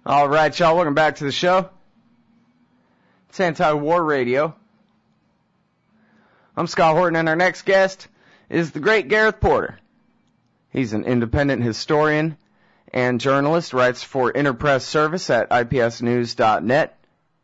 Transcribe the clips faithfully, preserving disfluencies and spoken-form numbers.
All right, y'all, welcome back to the show. It's Anti-War Radio. I'm Scott Horton, and our next guest is the great Gareth Porter. He's an independent historian and journalist, writes for Interpress Service at I P S news dot net.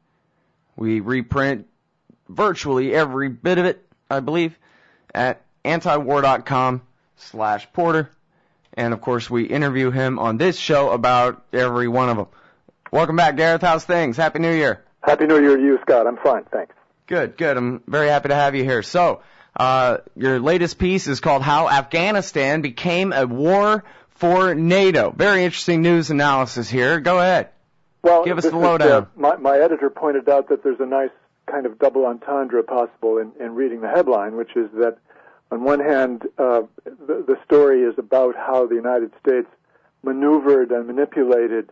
We reprint virtually every bit of it, I believe, at antiwar dot com slash Porter. And, of course, we interview him on this show about every one of them. Welcome back, Gareth. How's things? Happy New Year. Happy New Year to you, Scott. I'm fine, thanks. Good, good. I'm very happy to have you here. So, uh, your latest piece is called How Afghanistan Became a War for NATO. Very interesting news analysis here. Go ahead. Well, give us the lowdown. Uh, my, my editor pointed out that there's a nice kind of double entendre possible in, in reading the headline, which is that on one hand, uh, the, the story is about how the United States maneuvered and manipulated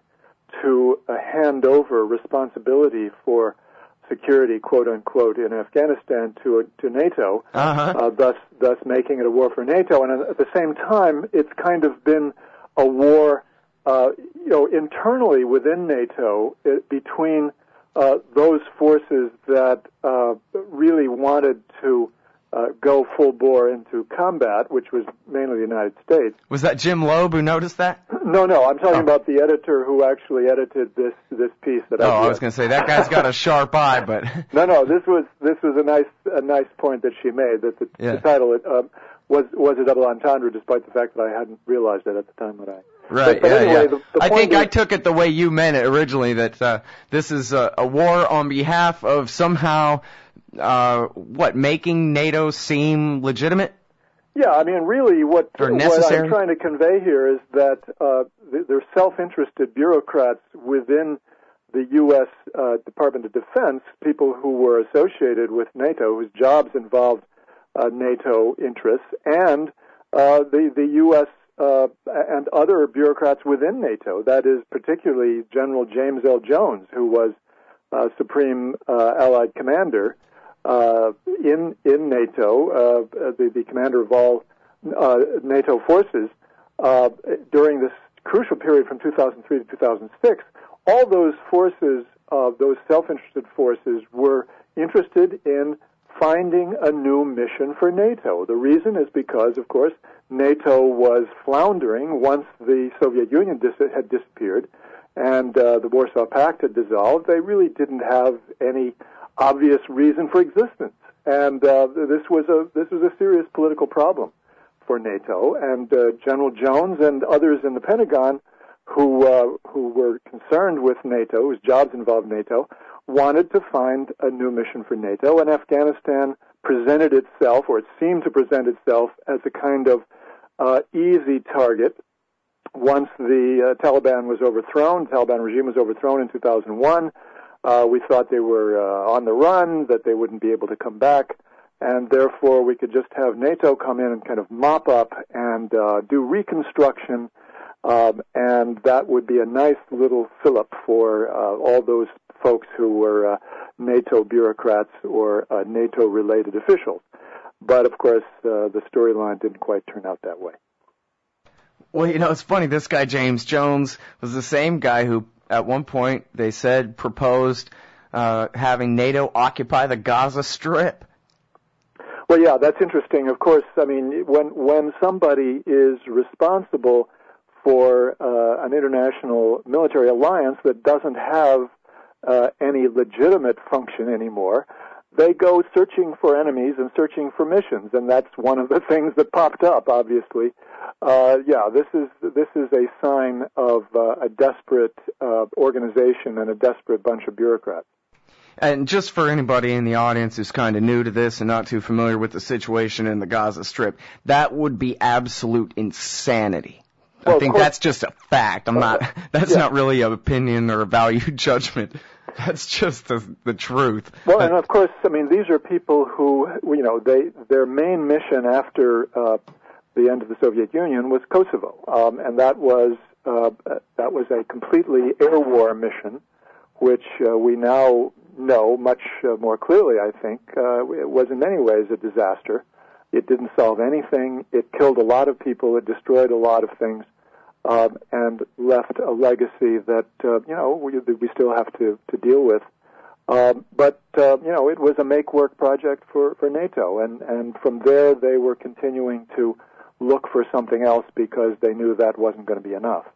to uh, hand over responsibility for security, quote unquote, in Afghanistan to to NATO, uh-huh. uh, thus thus making it a war for NATO. And at the same time, it's kind of been a war, uh, you know, internally within NATO it, between uh, those forces that uh, really wanted to Uh, go full bore into combat, which was mainly the United States. Was that Jim Loeb who noticed that? No, no, I'm talking oh. about the editor who actually edited this this piece that I Oh, did. I was going to say that guy's got a sharp eye, but no, no, this was this was a nice a nice point that she made, that the, yeah. the title uh, was was a double entendre, despite the fact that I hadn't realized it at the time that I. Right, but, but yeah, anyway, yeah. The, the I point think is, I took it the way you meant it originally, that uh, this is a, a war on behalf of somehow, uh, what, making NATO seem legitimate? Yeah, I mean, really, what, or what necessary? I'm trying to convey here is that uh, there are self-interested bureaucrats within the U S uh, Department of Defense, people who were associated with NATO, whose jobs involved uh, NATO interests, and uh, the, the U S Uh, and other bureaucrats within NATO. That is particularly General James L. Jones, who was uh, Supreme uh, Allied Commander uh, in in NATO, uh, the, the commander of all uh, NATO forces uh, during this crucial period from two thousand three to two thousand six. All those forces, uh, those self-interested forces, were interested in finding a new mission for NATO. The reason is because, of course, NATO was floundering once the Soviet Union dis- had disappeared and uh, the Warsaw Pact had dissolved. They really didn't have any obvious reason for existence, and uh, this was a this was a serious political problem for NATO. And uh, General Jones and others in the Pentagon, who uh, who were concerned with NATO, whose jobs involved NATO, wanted to find a new mission for NATO, and Afghanistan presented itself, or it seemed to present itself, as a kind of uh, easy target. Once the uh, Taliban was overthrown, the Taliban regime was overthrown in two thousand one, uh, we thought they were uh, on the run, that they wouldn't be able to come back, and therefore we could just have NATO come in and kind of mop up and uh, do reconstruction, um, and that would be a nice little fillip for uh, all those folks who were uh, NATO bureaucrats or uh, NATO-related officials. But, of course, uh, the storyline didn't quite turn out that way. Well, you know, it's funny. This guy, James Jones, was the same guy who, at one point, they said, proposed uh, having NATO occupy the Gaza Strip. Well, yeah, that's interesting. Of course, I mean, when when somebody is responsible for uh, an international military alliance that doesn't have Uh, any legitimate function anymore, they go searching for enemies and searching for missions, and that's one of the things that popped up, obviously. Uh, yeah, this is this is a sign of uh, a desperate uh, organization and a desperate bunch of bureaucrats. And just for anybody in the audience who's kind of new to this and not too familiar with the situation in the Gaza Strip, that would be absolute insanity. Well, I think that's just a fact. I'm not. That's yeah. not really an opinion or a value judgment. That's just the, the truth. Well, and of course, I mean, these are people who, you know, they their main mission after uh, the end of the Soviet Union was Kosovo, um, and that was uh, that was a completely air war mission, which uh, we now know much uh, more clearly. I think uh, it was in many ways a disaster. It didn't solve anything. It killed a lot of people. It destroyed a lot of things. um, and left a legacy that, uh, you know, we, we still have to, to deal with. Um, but, uh, you know, it was a make-work project for, for NATO, and, and from there they were continuing to look for something else because they knew that wasn't going to be enough.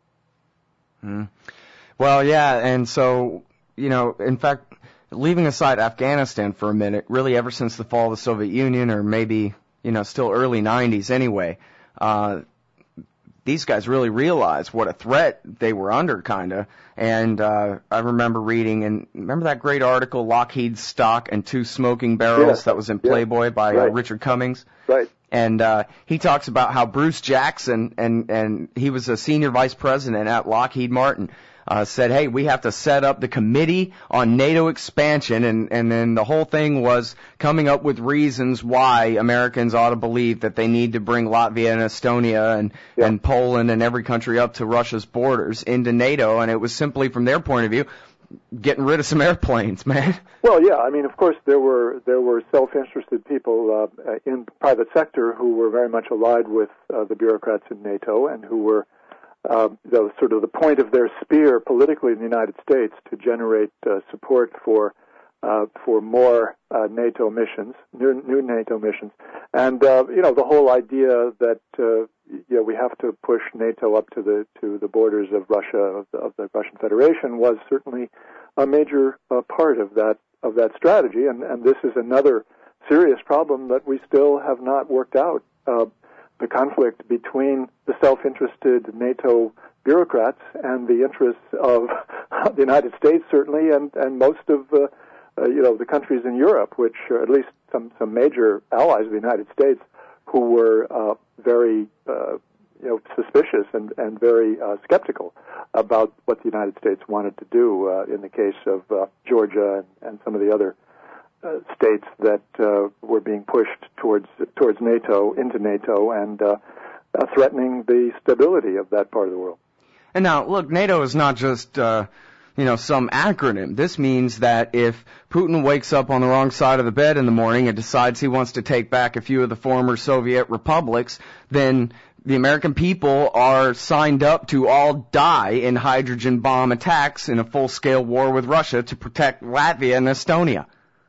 Mm. Well, yeah, and so, you know, in fact, leaving aside Afghanistan for a minute, really ever since the fall of the Soviet Union, or maybe, you know, still early nineties anyway, uh, these guys really realized what a threat they were under, kind of. And uh, I remember reading, and remember that great article, Lockheed Stock and Two Smoking Barrels, yeah. that was in Playboy yeah. by right. uh, Richard Cummings? Right. And uh, he talks about how Bruce Jackson, and, and he was a senior vice president at Lockheed Martin, uh, said, hey, we have to set up the Committee on NATO Expansion, and, and then the whole thing was coming up with reasons why Americans ought to believe that they need to bring Latvia and Estonia and, yeah. and Poland and every country up to Russia's borders into NATO, and it was simply, from their point of view, getting rid of some airplanes, man. Well, yeah, I mean, of course, there were there were self-interested people uh, in the private sector who were very much allied with uh, the bureaucrats in NATO and who were uh, the, sort of the point of their spear politically in the United States to generate uh, support for uh, for more uh, NATO missions, new, new NATO missions, and uh, you know the whole idea that uh, you know we have to push NATO up to the to the borders of Russia of the, of the Russian Federation was certainly a major uh, part of that of that strategy, and, and this is another serious problem that we still have not worked out. Uh, the conflict between the self-interested NATO bureaucrats and the interests of the United States, certainly, and, and most of uh, uh, you know the countries in Europe, which are at least some, some major allies of the United States, who were uh, very uh, you know suspicious and, and very uh, skeptical about what the United States wanted to do uh, in the case of uh, Georgia and, and some of the other uh, states that uh, were being pushed towards towards NATO, into NATO, and uh, uh, threatening the stability of that part of the world. And now, look, NATO is not just uh, you know some acronym. This means that if Putin wakes up on the wrong side of the bed in the morning and decides he wants to take back a few of the former Soviet republics, then the American people are signed up to all die in hydrogen bomb attacks in a full-scale war with Russia to protect Latvia and Estonia.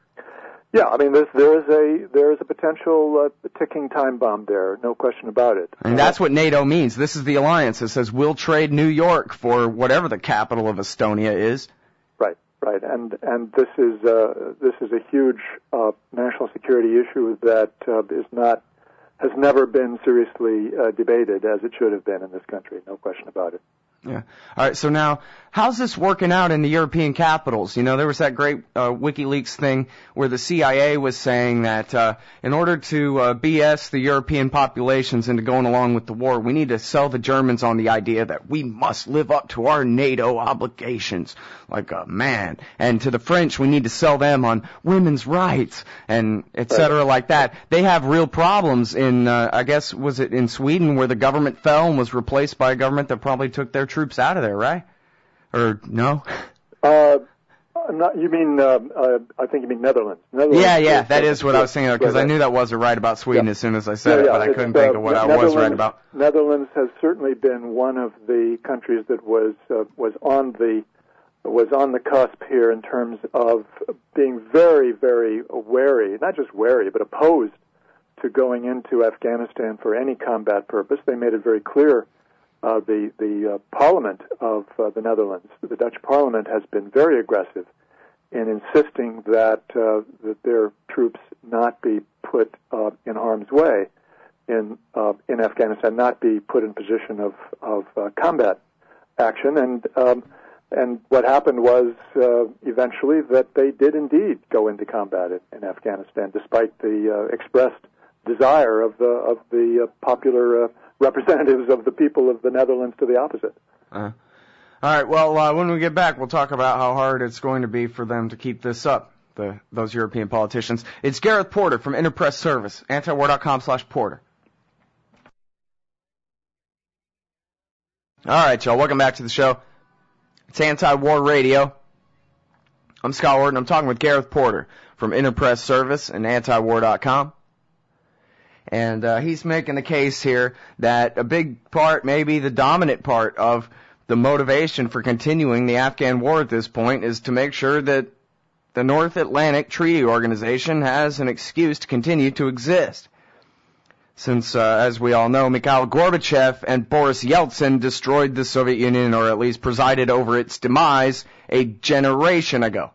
Yeah, I mean, there's, there is a there is a potential uh, ticking time bomb there, no question about it. And that's what NATO means. This is the alliance that says we'll trade New York for whatever the capital of Estonia is. Right, right, and and this is uh, this is a huge uh, national security issue that uh, is not has never been seriously uh, debated as it should have been in this country, no question about it. Yeah. All right. So now, how's this working out in the European capitals? You know, there was that great uh, WikiLeaks thing where the C I A was saying that uh, in order to uh, B S the European populations into going along with the war, we need to sell the Germans on the idea that we must live up to our NATO obligations like a man. And to the French, we need to sell them on women's rights and et cetera like that. They have real problems in, uh, I guess, was it in Sweden where the government fell and was replaced by a government that probably took their troops out of there, right? Or no? Uh, not, you mean, uh, uh, I think you mean Netherlands. Netherlands yeah, yeah, that is what I was thinking of, because right, I knew that wasn't right about Sweden yeah. as soon as I said yeah, it, yeah, but I couldn't uh, think of what I was right about. Netherlands has certainly been one of the countries that was uh, was on the was on the cusp here in terms of being very, very wary, not just wary, but opposed to going into Afghanistan for any combat purpose. They made it very clear. Uh, the the uh, Parliament of uh, the Netherlands, the Dutch Parliament, has been very aggressive in insisting that uh, that their troops not be put uh, in harm's way in uh, in Afghanistan, not be put in position of of uh, combat action. And um, and what happened was uh, eventually that they did indeed go into combat in, in Afghanistan, despite the uh, expressed desire of the of the uh, popular. Uh, representatives of the people of the Netherlands to the opposite. Uh, all right, well, uh, when we get back, we'll talk about how hard it's going to be for them to keep this up, the, those European politicians. It's Gareth Porter from Interpress Service, antiwar.com slash Porter. All right, y'all, welcome back to the show. It's Anti-War Radio. I'm Scott Wharton. I'm talking with Gareth Porter from Interpress Service and antiwar dot com. And uh, he's making the case here that a big part, maybe the dominant part of the motivation for continuing the Afghan war at this point is to make sure that the North Atlantic Treaty Organization has an excuse to continue to exist. Since, uh, as we all know, Mikhail Gorbachev and Boris Yeltsin destroyed the Soviet Union, or at least presided over its demise, a generation ago.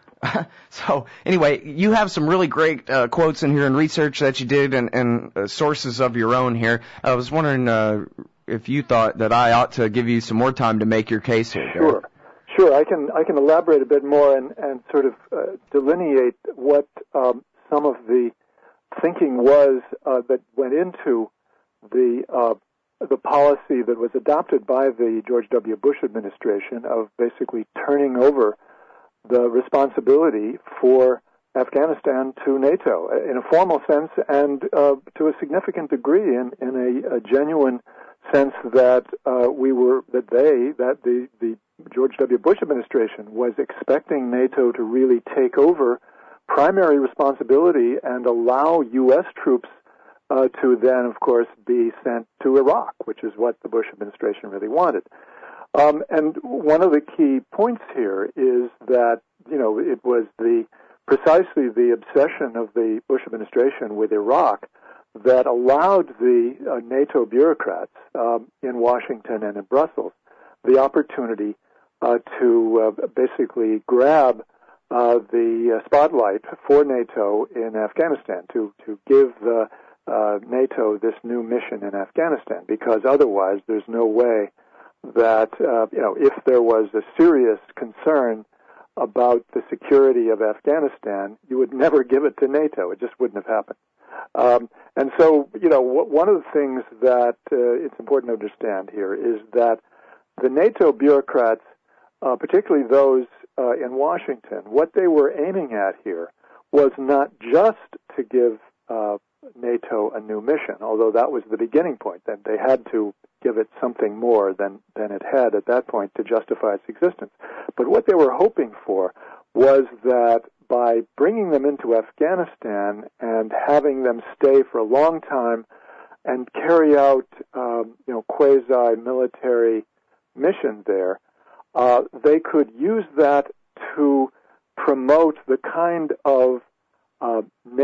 So, anyway, you have some really great uh, quotes in here and research that you did and, and uh, sources of your own here. I was wondering uh, if you thought that I ought to give you some more time to make your case here. Sure. Derek. Sure, I can I can elaborate a bit more and, and sort of uh, delineate what um, some of the thinking was uh, that went into the uh, the policy that was adopted by the George W. Bush administration of basically turning over the responsibility for Afghanistan to NATO in a formal sense and uh, to a significant degree in, in a, a genuine sense that uh, we were that they that the, the George W. Bush administration was expecting NATO to really take over primary responsibility and allow U S troops uh, to then, of course, be sent to Iraq, which is what the Bush administration really wanted. Um, and one of the key points here is that, you know, it was the precisely the obsession of the Bush administration with Iraq that allowed the uh, NATO bureaucrats um, in Washington and in Brussels the opportunity uh, to uh, basically grab uh, the uh, spotlight for NATO in Afghanistan, to, to give the, uh, NATO this new mission in Afghanistan, because otherwise there's no way that, uh, you know, if there was a serious concern about the security of Afghanistan, you would never give it to NATO. It just wouldn't have happened. Um, and so, you know, w- one of the things that uh, it's important to understand here is that the NATO bureaucrats, uh, particularly those uh, in Washington, what they were aiming at here was not just to give uh, NATO a new mission, although that was the beginning point, that they had to give it something more than, than it had at that point to justify its existence. But what they were hoping for was that by bringing them into Afghanistan and having them stay for a long time and carry out, um, you know, quasi-military mission there, uh, they could use that to promote the kind of uh,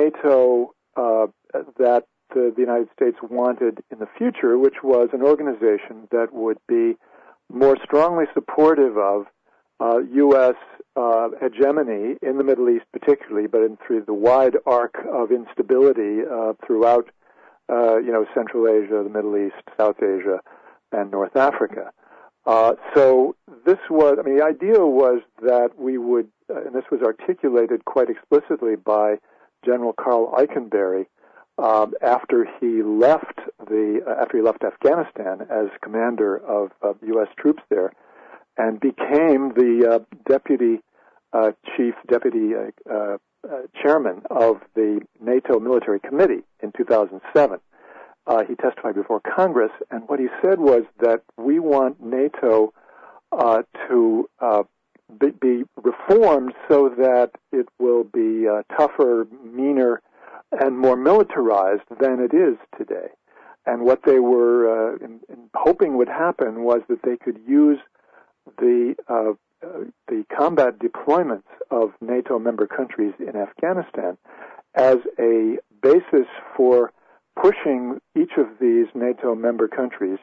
NATO uh, that the, the United States wanted in the future, which was an organization that would be more strongly supportive of uh, U S uh, hegemony in the Middle East particularly, but in through the wide arc of instability uh, throughout, uh, you know, Central Asia, the Middle East, South Asia, and North Africa. Uh, so this was, I mean, the idea was that we would, uh, and this was articulated quite explicitly by General Carl Eikenberry, Um, after he left the uh, after he left Afghanistan as commander of, of U S troops there, and became the uh, deputy uh, chief deputy uh, uh, chairman of the NATO Military Committee in two thousand seven. Uh, he testified before Congress, and what he said was that we want NATO uh, to uh, be, be reformed so that it will be uh, tougher, meaner, and more militarized than it is today. And what they were uh, in, in hoping would happen was that they could use the uh, uh, the combat deployments of NATO member countries in Afghanistan as a basis for pushing each of these NATO member countries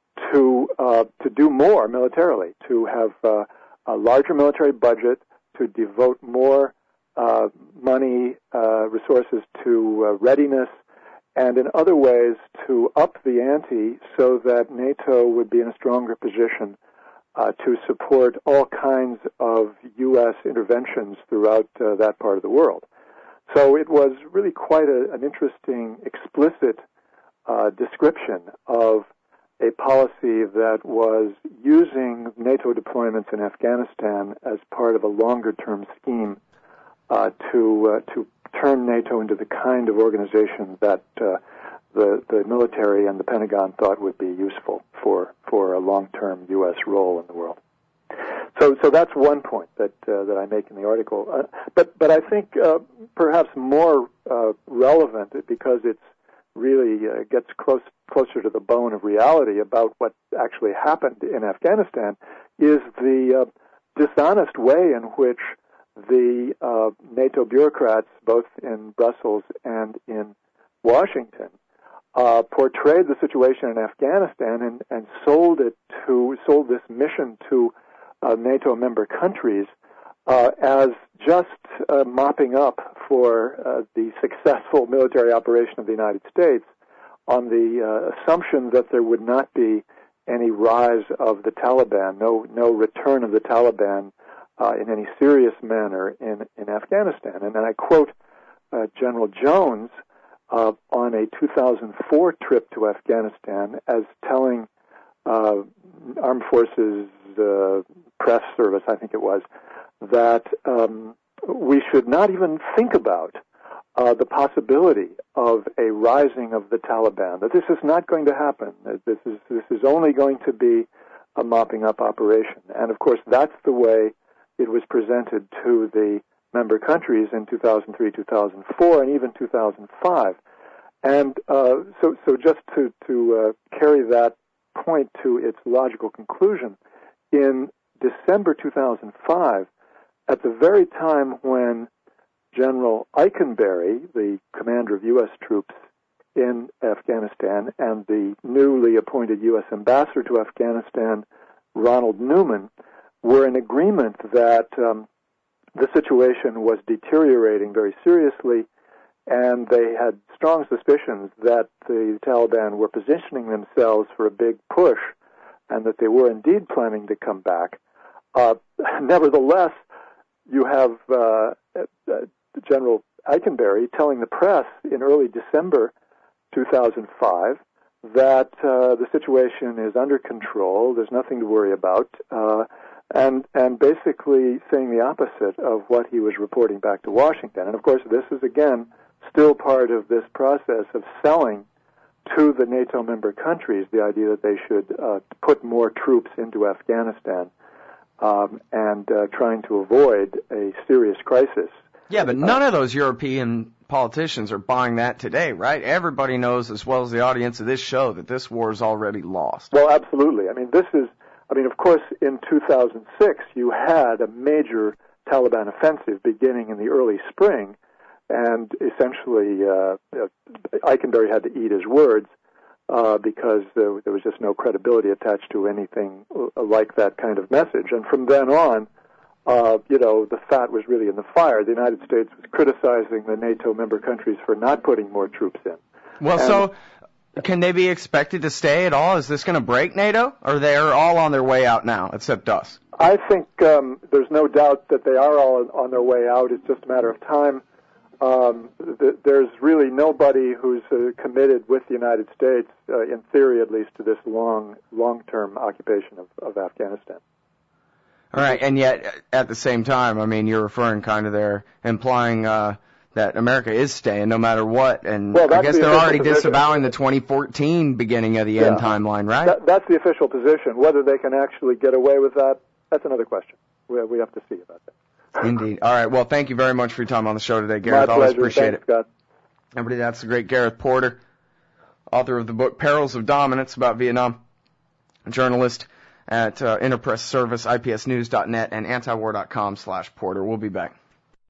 to uh, to do more militarily, to have uh, a larger military budget, to devote more Uh, money, uh, resources to uh, readiness, and in other ways to up the ante so that NATO would be in a stronger position uh, to support all kinds of U S interventions throughout uh, that part of the world. So it was really quite a, an interesting, explicit uh, description of a policy that was using NATO deployments in Afghanistan as part of a longer-term scheme Uh, to uh, to turn NATO into the kind of organization that uh, the the military and the Pentagon thought would be useful for for a long-term U S role in the world. So so that's one point that uh, that I make in the article. Uh, but but I think uh, perhaps more uh, relevant because it's really uh, gets close, closer to the bone of reality about what actually happened in Afghanistan is the uh, dishonest way in which the uh, NATO bureaucrats, both in Brussels and in Washington, uh, portrayed the situation in Afghanistan and, and sold it to sold this mission to uh, NATO member countries uh, as just uh, mopping up for uh, the successful military operation of the United States, on the uh, assumption that there would not be any rise of the Taliban, no no return of the Taliban uh, in any serious manner in, in Afghanistan. And then I quote uh, General Jones uh, on a two thousand four trip to Afghanistan as telling uh, Armed Forces uh, Press Service, I think it was, that um, we should not even think about uh, the possibility of a rising of the Taliban, that this is not going to happen, that this is, this is only going to be a mopping up operation. And, of course, that's the way it was presented to the member countries in two thousand three, two thousand four, and even two thousand five. And uh, so, so just to, to uh, carry that point to its logical conclusion, in December two thousand five, at the very time when General Eikenberry, the commander of U S troops in Afghanistan, and the newly appointed U S ambassador to Afghanistan, Ronald Newman, were in agreement that um, the situation was deteriorating very seriously, and they had strong suspicions that the Taliban were positioning themselves for a big push and that they were indeed planning to come back. Uh, nevertheless, you have uh, uh, General Eikenberry telling the press in early December two thousand five that uh, the situation is under control, there's nothing to worry about, uh, and and basically saying the opposite of what he was reporting back to Washington. And, of course, this is, again, still part of this process of selling to the NATO member countries the idea that they should uh, put more troops into Afghanistan um, and uh, trying to avoid a serious crisis. Yeah, but none uh, of those European politicians are buying that today, right? Everybody knows, as well as the audience of this show, that this war is already lost. Well, absolutely. I mean, this is, I mean, of course, in two thousand six, you had a major Taliban offensive beginning in the early spring, and essentially uh, Eikenberry had to eat his words uh, because there, there was just no credibility attached to anything like that kind of message. And from then on, uh, you know, the fat was really in the fire. The United States was criticizing the NATO member countries for not putting more troops in. Well, and, so can they be expected to stay at all? Is this going to break NATO? Or they're all on their way out now, except us? I think um, there's no doubt that they are all on their way out. It's just a matter of time. Um, th- there's really nobody who's uh, committed with the United States, uh, in theory at least, to this long, long-term occupation of, of Afghanistan. All right, and yet at the same time, I mean, you're referring kind of there, implying uh, that America is staying no matter what, and well, I guess the they're already position. disavowing the twenty fourteen beginning of the yeah. end timeline, right? That, that's the official position. Whether they can actually get away with that, that's another question. We, we have to see about that. Indeed. All right. Well, thank you very much for your time on the show today, Gareth. My Always pleasure. appreciate Thanks, it. Scott. Everybody, that's the great Gareth Porter, author of the book Perils of Dominance about Vietnam, a journalist at uh, Interpress Service, I P S news dot net, and antiwar dot com slash Porter. We'll be back.